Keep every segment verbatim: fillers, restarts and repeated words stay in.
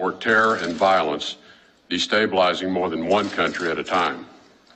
support terror and violence, destabilizing more than one country at a time.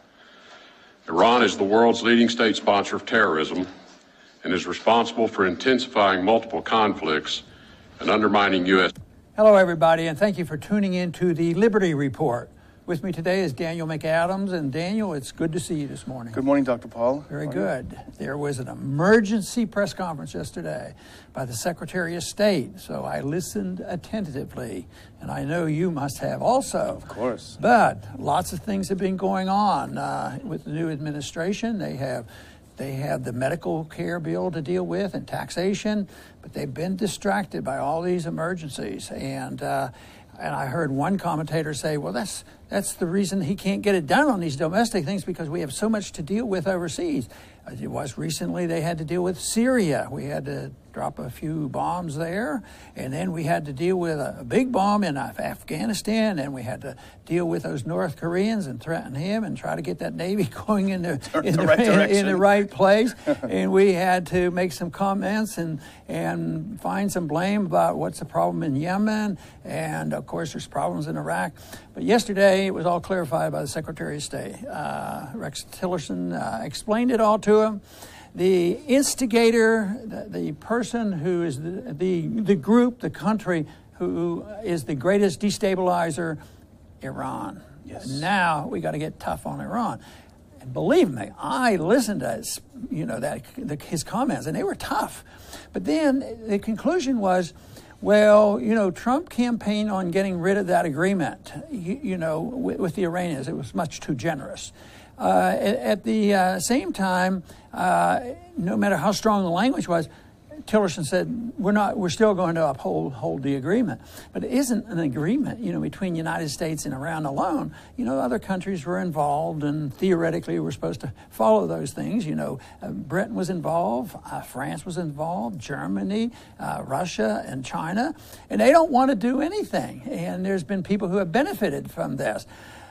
Iran is the world's leading state sponsor of terrorism and is responsible for intensifying multiple conflicts and undermining U S Hello, everybody, and thank you for tuning in to the Liberty Report. With me today is Daniel McAdams, and Daniel, it's good to see you this morning. Good morning, Doctor Paul. Very good. There was an emergency press conference yesterday by the Secretary of State, so I listened attentively, and I know you must have also. Of course. But lots of things have been going on uh, with the new administration. They have They have the medical care bill to deal with and taxation, but they've been distracted by all these emergencies. And uh, and I heard one commentator say, well, that's that's the reason he can't get it done on these domestic things, because we have so much to deal with overseas. It was recently they had to deal with Syria. We had to drop a few bombs there, and then we had to deal with a big bomb in Afghanistan, and we had to deal with those North Koreans and threaten him and try to get that Navy going in the, in the, the, right in, in the right place. And we had to make some comments and and find some blame about what's the problem in Yemen, and of course there's problems in Iraq. But yesterday it was all clarified by the Secretary of State. Uh, Rex Tillerson uh, explained it all to him. The instigator, the, the person who is the, the the group, the country who is the greatest destabilizer, Iran. Yes. Now we got to get tough on Iran. And believe me, I listened to his, you know that the, his comments, and they were tough. But then the conclusion was, well, you know, Trump campaigned on getting rid of that agreement, you, you know, with, with the Iranians. It was much too generous. Uh, at, at the uh, same time, uh, no matter how strong the language was, Tillerson said, we're not, we're still going to uphold hold the agreement. But it isn't an agreement, you know, between the United States and Iran alone. You know, other countries were involved, and theoretically we're supposed to follow those things. You know, uh, Britain was involved, uh, France was involved, Germany, uh, Russia, and China. And they don't want to do anything. And there's been people who have benefited from this.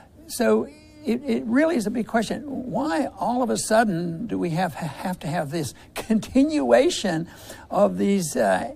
So It, it really is a big question. Why all of a sudden do we have have to have this continuation of these uh,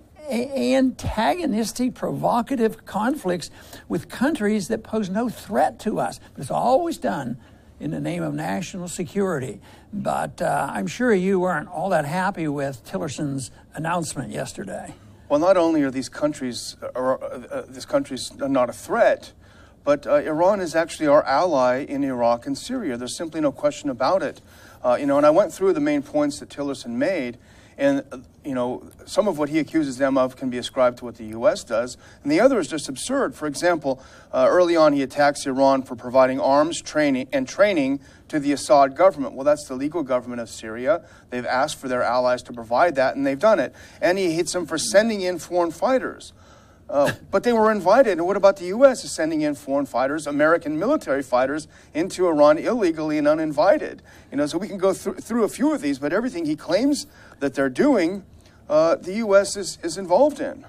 antagonistic, provocative conflicts with countries that pose no threat to us? But it's always done in the name of national security. But uh, I'm sure you weren't all that happy with Tillerson's announcement yesterday. Well, not only are these countries, are, uh, these countries not a threat, but uh, Iran is actually our ally in Iraq and Syria. There's simply no question about it. Uh, you know, and I went through the main points that Tillerson made, and, uh, you know, some of what he accuses them of can be ascribed to what the U S does, and the other is just absurd. For example, uh, early on he attacks Iran for providing arms training and training to the Assad government. Well, that's the legal government of Syria. They've asked for their allies to provide that, and they've done it. And he hits them for sending in foreign fighters. Uh, but they were invited, and what about the U S is sending in foreign fighters, American military fighters, into Iran illegally and uninvited? You know, so we can go through, through a few of these, but everything he claims that they're doing, uh, the U S is, is involved in.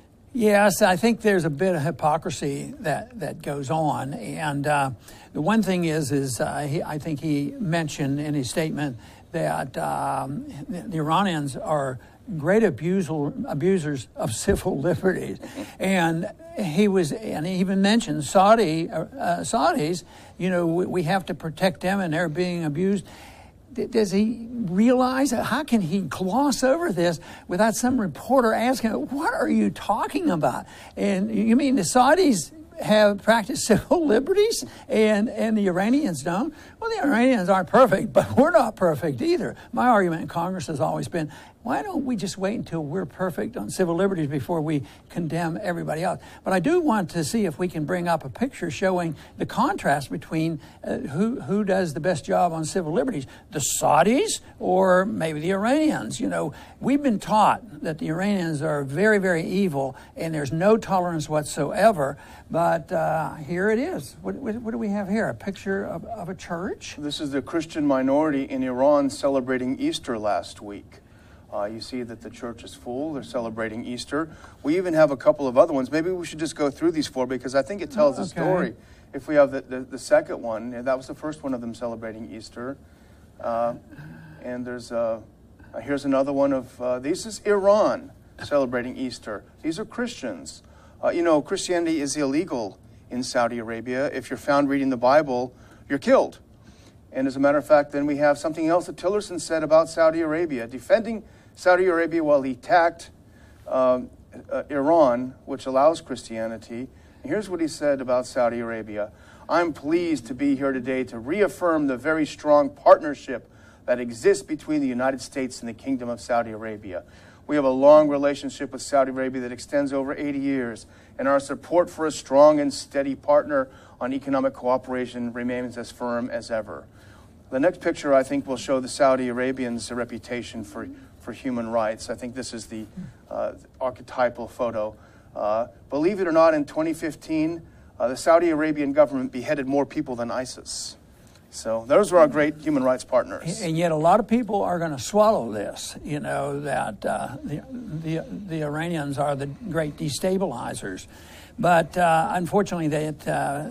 Yes, I think there's a bit of hypocrisy that, that goes on. And uh, the one thing is, is uh, he, I think he mentioned in his statement that um, the Iranians are great abuser, abusers of civil liberties. And he was, and he even mentioned Saudi, uh, Saudis, you know, we, we have to protect them and they're being abused. Does he realize, how can he gloss over this without some reporter asking, what are you talking about? And you mean the Saudis have practiced civil liberties and, and the Iranians don't? Well, the Iranians aren't perfect, but we're not perfect either. My argument in Congress has always been, why don't we just wait until we're perfect on civil liberties before we condemn everybody else? But I do want to see if we can bring up a picture showing the contrast between uh, who who does the best job on civil liberties, the Saudis or maybe the Iranians. You know, we've been taught that the Iranians are very, very evil and there's no tolerance whatsoever. But uh, here it is. What, what, what do we have here? A picture of, of a church? This is the Christian minority in Iran celebrating Easter last week. Uh, you see that the church is full. They're celebrating Easter. We even have a couple of other ones. Maybe we should just go through these four because I think it tells oh, okay. a story. If we have the, the, the second one, that was the first one of them celebrating Easter. Uh, and there's uh, uh, here's another one of, uh, this is Iran celebrating Easter. These are Christians. Uh, you know, Christianity is illegal in Saudi Arabia. If you're found reading the Bible, you're killed. And as a matter of fact, then we have something else that Tillerson said about Saudi Arabia, defending Saudi Arabia while he attacked um, uh, Iran, which allows Christianity. And here's what he said about Saudi Arabia. I'm pleased to be here today to reaffirm the very strong partnership that exists between the United States and the Kingdom of Saudi Arabia. We have a long relationship with Saudi Arabia that extends over eighty years, and our support for a strong and steady partner on economic cooperation remains as firm as ever. The next picture, I think, will show the Saudi Arabians' reputation for, for human rights. I think this is the uh, archetypal photo. Uh, believe it or not, in twenty fifteen, uh, the Saudi Arabian government beheaded more people than ISIS. So those are our great human rights partners. And yet a lot of people are going to swallow this, you know, that uh, the, the, the Iranians are the great destabilizers. But uh, unfortunately, that uh,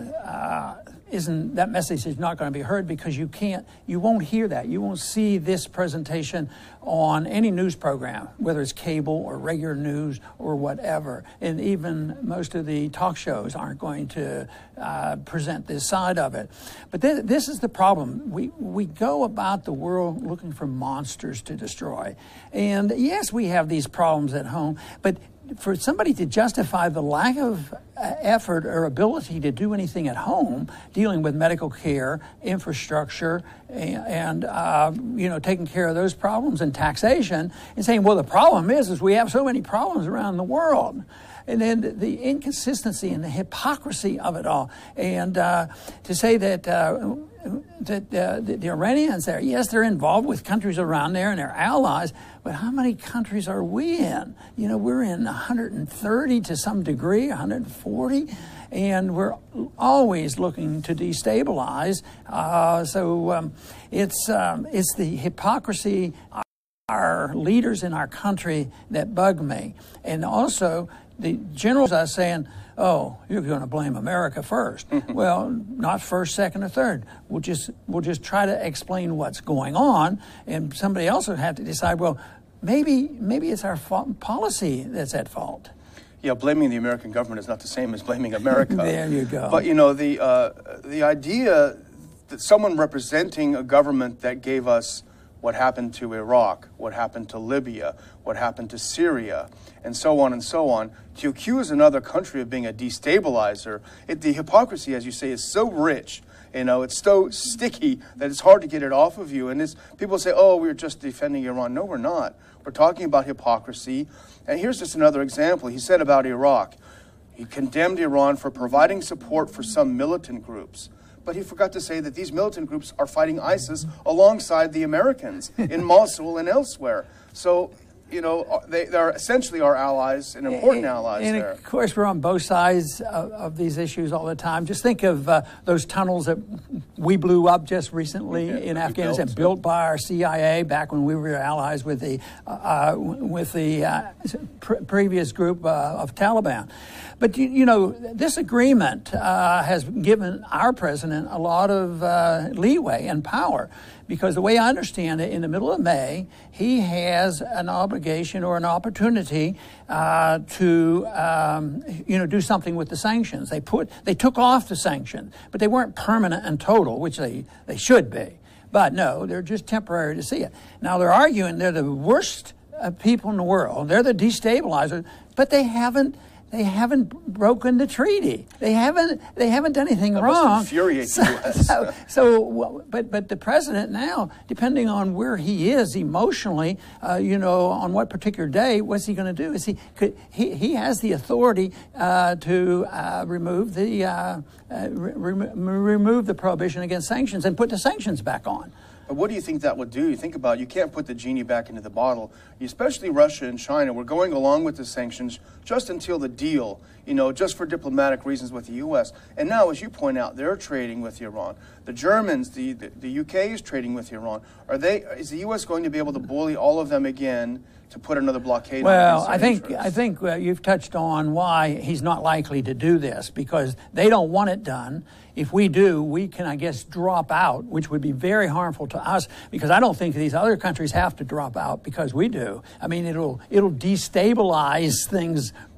uh, isn't, that message is not going to be heard because you can't, you won't hear that. You won't see this presentation on any news program, whether it's cable or regular news or whatever. And even most of the talk shows aren't going to uh, present this side of it. But th this is the problem. We, we go about the world looking for monsters to destroy. And yes, we have these problems at home, but for somebody to justify the lack of effort or ability to do anything at home, dealing with medical care, infrastructure, and, and uh, you know, taking care of those problems and taxation, and saying, well, the problem is, is we have so many problems around the world. And then the, the inconsistency and the hypocrisy of it all. And uh, to say that uh, that uh, the, the Iranians there, yes, they're involved with countries around there and they're allies, but how many countries are we in? You know, we're in one hundred thirty to some degree, one hundred forty, and we're always looking to destabilize. Uh, so um, it's um, it's the hypocrisy of our leaders in our country that bug me, and also the generals are saying, oh, you're going to blame America first. Well, not first, second, or third. We'll just we'll just try to explain what's going on, and somebody else will have to decide, well, maybe maybe it's our policy that's at fault. Yeah, blaming the American government is not the same as blaming America. There you go. But, you know, the, uh, the idea that someone representing a government that gave us what happened to Iraq, what happened to Libya, what happened to Syria, and so on and so on, to accuse another country of being a destabilizer, it, the hypocrisy, as you say, is so rich, you know, it's so sticky that it's hard to get it off of you. And it's, people say, oh, we're just defending Iran. No, we're not. We're talking about hypocrisy. And here's just another example. He said about Iraq, he condemned Iran for providing support for some militant groups. But he forgot to say that these militant groups are fighting ISIS alongside the Americans in Mosul and elsewhere. So, you know, they, they're essentially our allies and important allies and there. Of course, we're on both sides of, of these issues all the time. Just think of uh, those tunnels that we blew up just recently yeah, in Afghanistan, built, built by our C I A back when we were allies with the uh, with the uh, pr previous group uh, of Taliban. But, you, you know, this agreement uh, has given our president a lot of uh, leeway and power, because the way I understand it, in the middle of May, he has an obligation or an opportunity uh, to, um, you know, do something with the sanctions. They put, they took off the sanctions, but they weren't permanent and total, which they, they should be. But no, they're just temporary to see it. Now they're arguing they're the worst uh, people in the world. They're the destabilizers, but they haven't. They haven't broken the treaty. They haven't. They haven't done anything that wrong. Must infuriate so, the U S so, so, but but the president now, depending on where he is emotionally, uh, you know, on what particular day, what's he going to do? Is he could he he has the authority uh, to uh, remove the uh, uh, re remove the prohibition against sanctions and put the sanctions back on. But what do you think that would do? You think about it, you can't put the genie back into the bottle. Especially Russia and China were going along with the sanctions just until the deal, you know, just for diplomatic reasons with the U S. And now, as you point out, they're trading with Iran. The Germans, the, the, the U K is trading with Iran. Are they? Is the U S going to be able to bully all of them again to put another blockade well, on? Well, I think interests? I think uh, you've touched on why he's not likely to do this, because they don't want it done. If we do, we can, I guess, drop out, which would be very harmful to us, because I don't think these other countries have to drop out because we do. I mean, it'll it'll destabilize things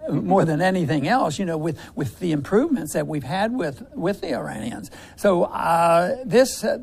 more than anything else, you know, with, with the improvements that we've had with, with the Iranians. So uh, this, uh,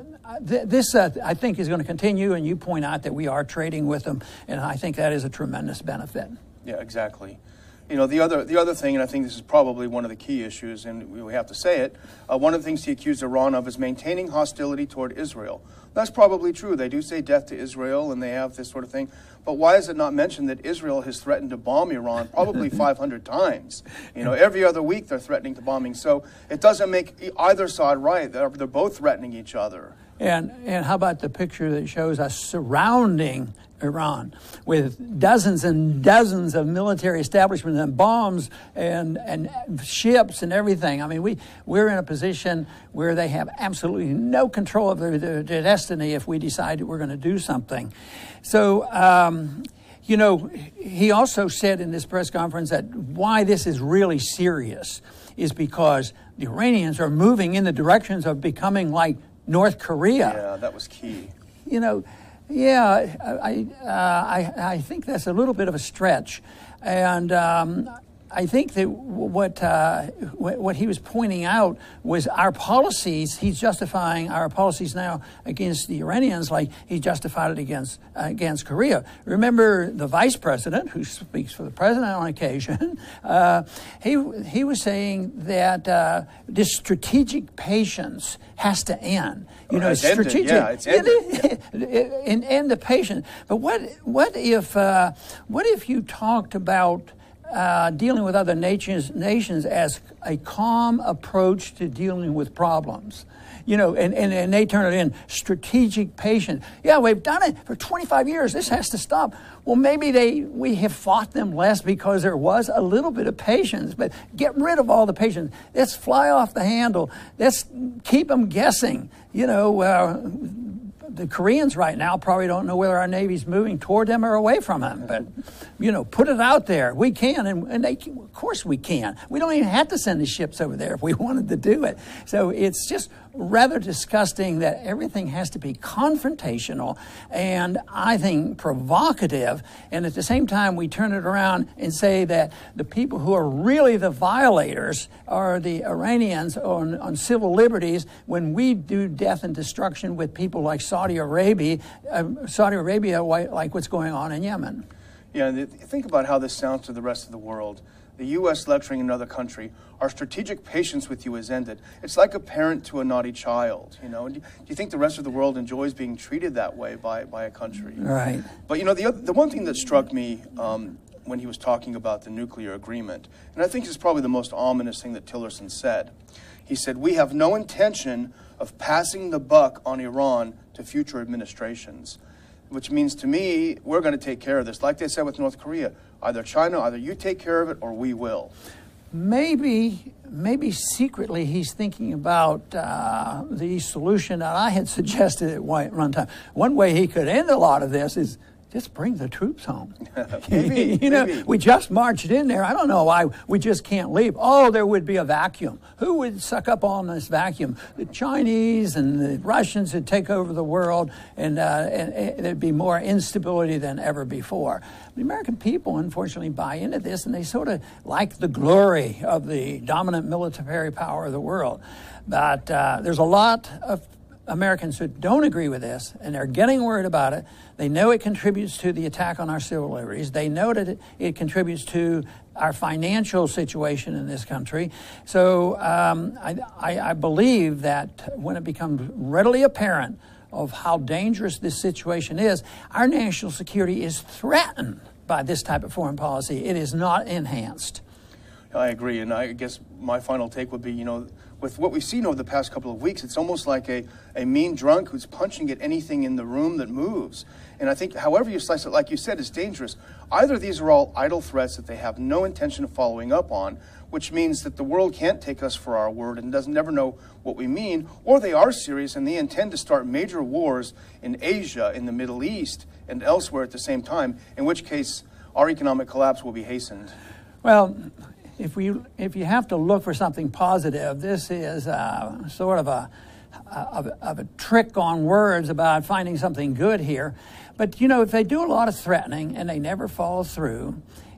th- this uh, I think, is going to continue, and you point out that we are trading with them, and I think that is a tremendous benefit. Yeah, exactly. You know, the other the other thing, and I think this is probably one of the key issues, and we have to say it, uh, one of the things he accused Iran of is maintaining hostility toward Israel. That's probably true. They do say death to Israel, and they have this sort of thing. But why is it not mentioned that Israel has threatened to bomb Iran probably five hundred times? You know, every other week they're threatening to bombing. So it doesn't make either side right. They're, they're both threatening each other. And and how about the picture that shows us surrounding Iran with dozens and dozens of military establishments and bombs and and ships and everything? I mean, we, we're in a position where they have absolutely no control of their, their, their destiny if we decide that we're going to do something. So, um, you know, he also said in this press conference that why this is really serious is because the Iranians are moving in the directions of becoming like North Korea. Yeah, that was key. You know, yeah, I, uh, I, I think that's a little bit of a stretch. And um, I think that what, uh, what he was pointing out was our policies. He's justifying our policies now against the Iranians like he justified it against uh, against Korea. Remember the vice president, who speaks for the president on occasion, uh, he he was saying that uh, this strategic patience has to end. You know, it's strategic. Ended. Yeah, it's ended. Yeah. and end the patience. But what what if uh, what if you talked about Uh, dealing with other nations, nations as a calm approach to dealing with problems? You know, and, and, and they turn it in strategic patience. Yeah, we've done it for twenty-five years. This has to stop. Well, maybe they we have fought them less because there was a little bit of patience, but get rid of all the patience. Let's fly off the handle. Let's keep them guessing. You know, uh, the Koreans right now probably don't know whether our Navy's moving toward them or away from them. But, you know, put it out there. We can, and, and they can, of course we can. We don't even have to send the ships over there if we wanted to do it. So it's just rather disgusting that everything has to be confrontational and, I think, provocative. And at the same time, we turn it around and say that the people who are really the violators are the Iranians on, on civil liberties when we do death and destruction with people like Saudi Arabia, uh, Saudi Arabia, like what's going on in Yemen. Yeah, think about how this sounds to the rest of the world. The U S lecturing another country, our strategic patience with you has ended. It's like a parent to a naughty child, you know. Do you think the rest of the world enjoys being treated that way by, by a country? Right. But, you know, the, other, the one thing that struck me um, when he was talking about the nuclear agreement, and I think this is probably the most ominous thing that Tillerson said, he said, we have no intention of passing the buck on Iran to future administrations, which means to me, we're going to take care of this. Like they said with North Korea, either China, either you take care of it or we will. Maybe, maybe secretly he's thinking about uh, the solution that I had suggested at one time. One way he could end a lot of this is just bring the troops home. maybe, you know, maybe. we just marched in there. I don't know why we just can't leave. Oh, there would be a vacuum. Who would suck up on this vacuum? The Chinese and the Russians would take over the world, and, uh, and, and there'd be more instability than ever before. The American people, unfortunately, buy into this, and they sort of like the glory of the dominant military power of the world. But uh, there's a lot of Americans who don't agree with this, and they're getting worried about it. They know it contributes to the attack on our civil liberties. They know that it, it contributes to our financial situation in this country. So um, I, I, I believe that when it becomes readily apparent of how dangerous this situation is, our national security is threatened by this type of foreign policy. It is not enhanced. I agree, and I guess my final take would be, you know, with what we've seen over the past couple of weeks, it's almost like a, a mean drunk who's punching at anything in the room that moves. And I think however you slice it, like you said, is dangerous. Either these are all idle threats that they have no intention of following up on, which means that the world can't take us for our word and doesn't never know what we mean, or they are serious and they intend to start major wars in Asia, in the Middle East, and elsewhere at the same time, in which case our economic collapse will be hastened. Well, If we, if you have to look for something positive, this is uh, sort of a, of a, of a trick on words about finding something good here. But, you know, if they do a lot of threatening and they never follow through,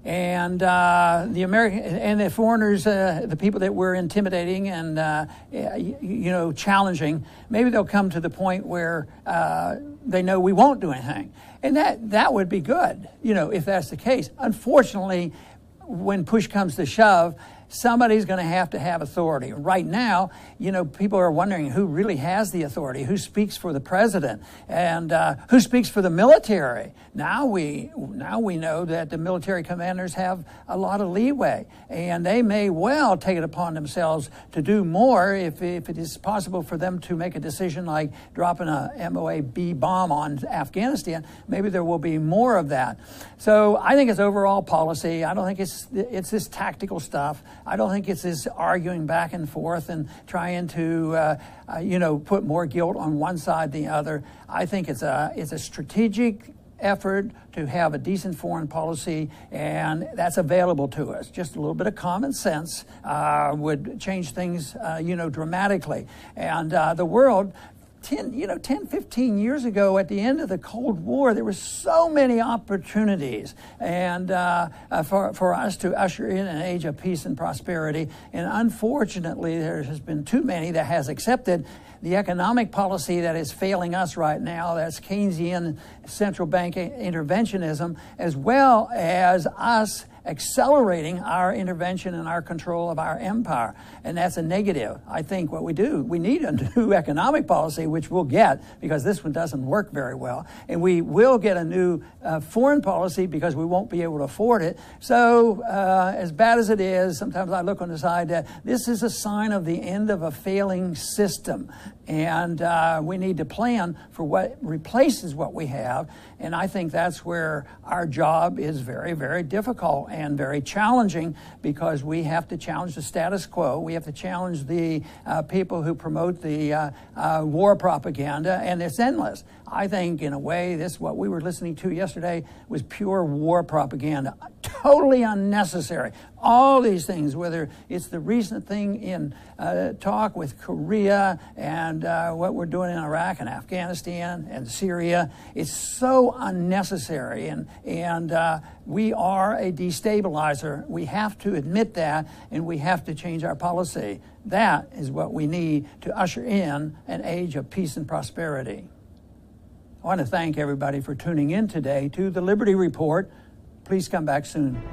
And uh, the American and the foreigners, uh, the people that we're intimidating and uh, you, you know challenging, maybe they'll come to the point where uh, they know we won't do anything, and that that would be good, you know, if that's the case. Unfortunately, when push comes to shove, somebody's going to have to have authority. Right now, you know, people are wondering who really has the authority, who speaks for the president, and uh, who speaks for the military. Now we now we know that the military commanders have a lot of leeway, and they may well take it upon themselves to do more if, if it is possible for them to make a decision like dropping a M O A B bomb on Afghanistan. Maybe there will be more of that. So I think it's overall policy. I don't think it's it's this tactical stuff. I don't think it's this arguing back and forth and trying to, uh, uh, you know, put more guilt on one side than the other. I think it's a it's a strategic effort to have a decent foreign policy, and that's available to us. Just a little bit of common sense uh, would change things, uh, you know, dramatically. And uh, the world. ten, you know, ten, fifteen years ago, at the end of the Cold War, there were so many opportunities and uh, uh, for, for us to usher in an age of peace and prosperity. And unfortunately, there has been too many that has accepted the economic policy that is failing us right now. That's Keynesian central bank interventionism, as well as us accelerating our intervention and our control of our empire. And that's a negative. I think what we do, we need a new economic policy, which we'll get because this one doesn't work very well. And we will get a new uh, foreign policy because we won't be able to afford it. So uh, as bad as it is, sometimes I look on the side that this is a sign of the end of a failing system. And uh, we need to plan for what replaces what we have. And I think that's where our job is very, very difficult and very challenging, because we have to challenge the status quo. We have to challenge the uh, people who promote the uh, uh, war propaganda, and it's endless. I think, in a way, this what we were listening to yesterday was pure war propaganda, totally unnecessary. All these things, whether it's the recent thing in uh, talk with Korea and uh, what we're doing in Iraq and Afghanistan and Syria, it's so unnecessary, and and uh, we are a destabilizer. We have to admit that, and we have to change our policy. That is what we need to usher in an age of peace and prosperity. I want to thank everybody for tuning in today to the Liberty Report. Please come back soon.